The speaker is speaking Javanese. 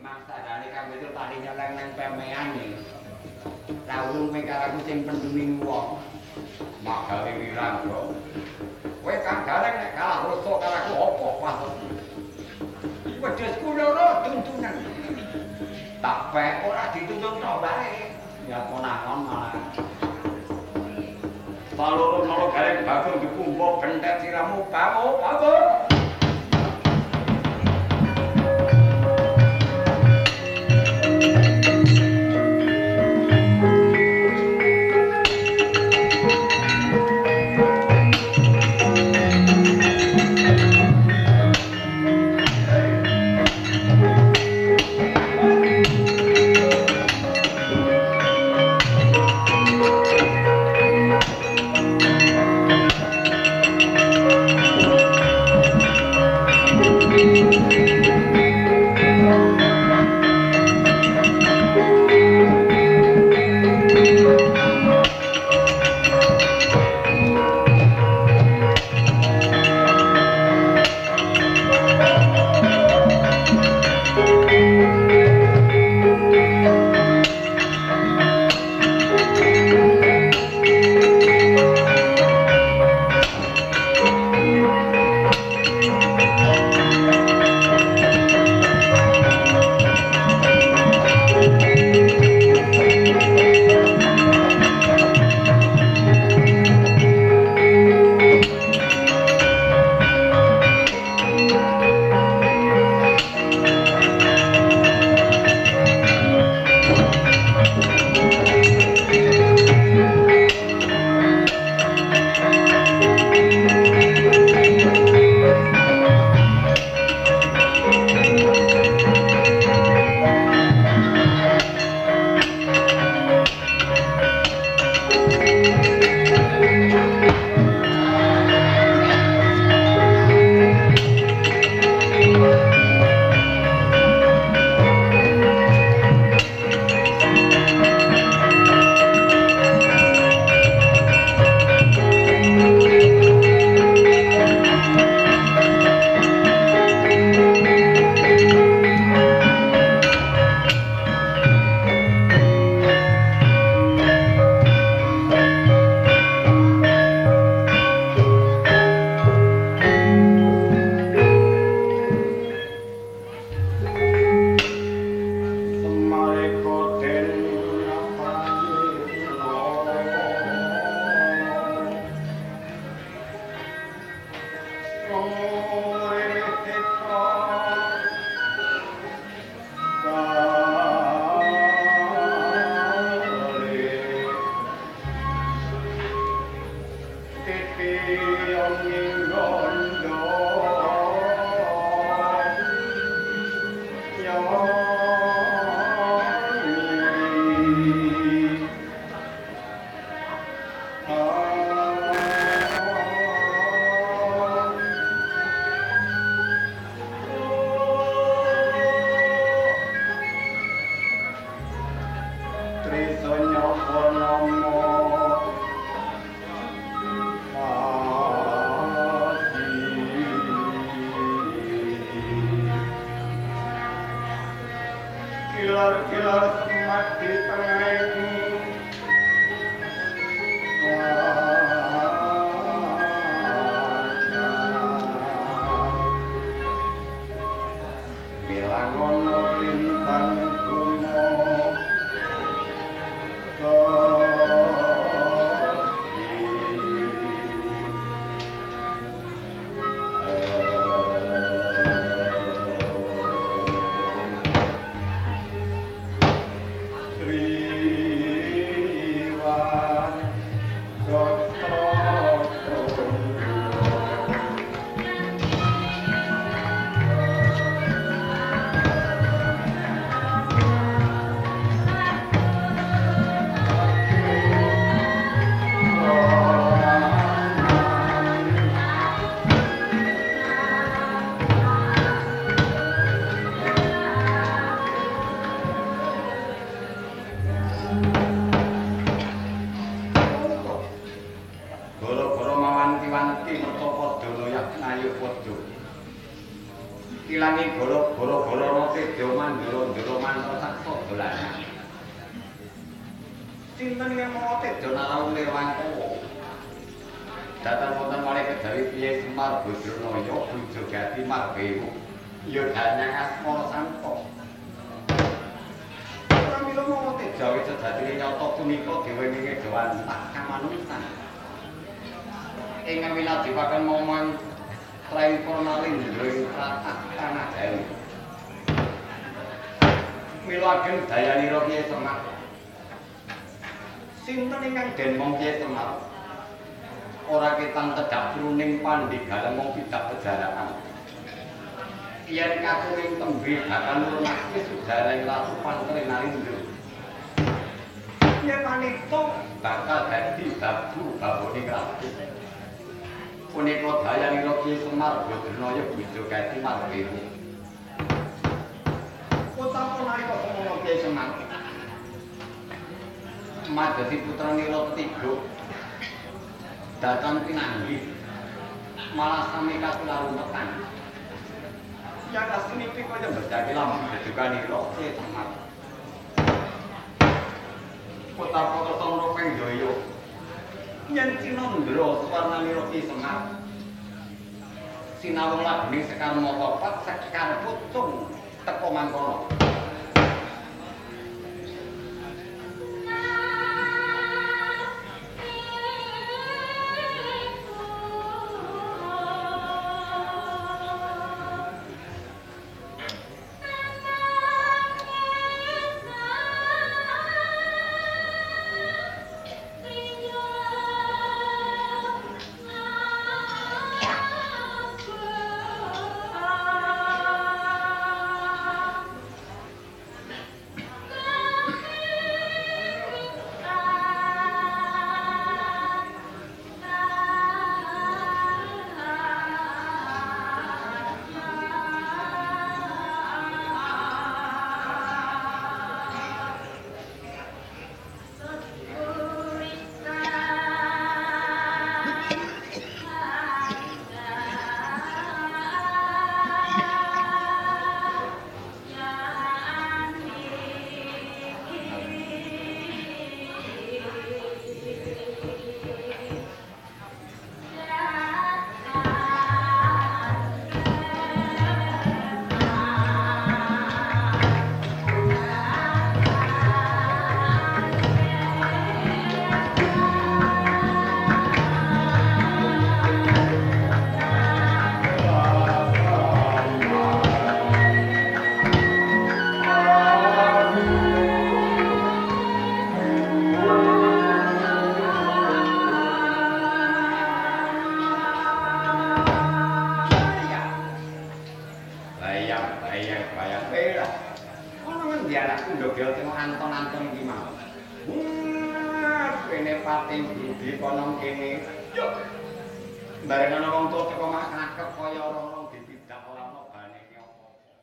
Masalahane kang itu tali nyeleng nang pemean iki. Ra ulung karo sing penduning wong. Magawe wirangga. Kowe kang galeng nek kalah rasa karo aku apa maksudmu? Wedhusku loro tuntunan. Tak pek ora dituntun tok bae. Ya konangon malah. Paloro-loro galeng bagong dikumpul bentet siramu kamu apa? ilangi golo-golo rote dioman ndoro-ndoro mantra saksa dolanan. Sinten yang mau tejo narawung Nirwangkara. Datang wonten malih kejawi Piye Semar Badranaya Bujo Gati Marbewu. Ya danyang asmara sangka. Pramila mau tejo wis sejatine nyata punika dewe wingi dewantah kamanungsan. Ingkang wiladipaken momon Rai Purnalindra ing tlatah Tanah Jawi. Mila ageng dayanira Piye Semar. Sinten ingkang den mong Piye Semar? Ora ketang tedhak jroning pandhigalan mong pidak pejarakan. Yen kakuring tembe bakal nurunake sudaring Ratu Pantrinalindra. Yen maneka bakal dadi babu babone ratu. Punika dayanira Ki Semar Badranaya Bujo Gati Marbewu. Utawa nalika semono Ki Semar madhesi putranira ketiga datang pinanggih malah sami katularumpetan. Ya aslinipun kaya berdaki lampu dedukanira Ki Semar. Utawa ketara pengjaya yen Cinandra Swarnanira Ki Semar sinawung labening Sekar Matapat Sekar Pucung teka mangkono. Barengan wong tuwa teko mak ngakep kaya orang-orang